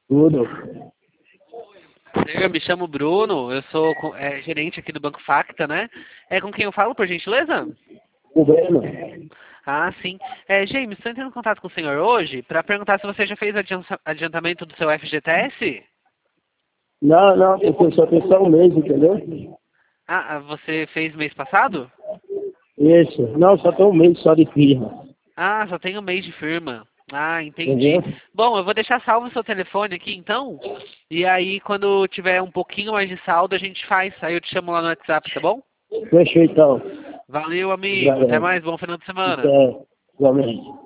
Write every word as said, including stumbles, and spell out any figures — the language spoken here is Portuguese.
Tudo. Eu me chamo Bruno, eu sou co- é, gerente aqui do Banco Facta, né? É com quem eu falo, por gentileza? O Breno. Ah, sim. É, James, estou entrando em contato com o senhor hoje para perguntar se você já fez adianta- adiantamento do seu F G T S? Não, não, porque só tem só um mês, entendeu? Ah, ah, você fez mês passado? Isso. Não, só tem um mês só de firma. Ah, só tem um mês de firma. Ah, entendi. Entendeu? Bom, eu vou deixar salvo o seu telefone aqui então. E aí, quando tiver um pouquinho mais de saldo, a gente faz. Aí eu te chamo lá no WhatsApp, tá bom? Fechou então. Valeu, amigo. Até Obrigado. mais. Bom final de semana. Até. Igualmente.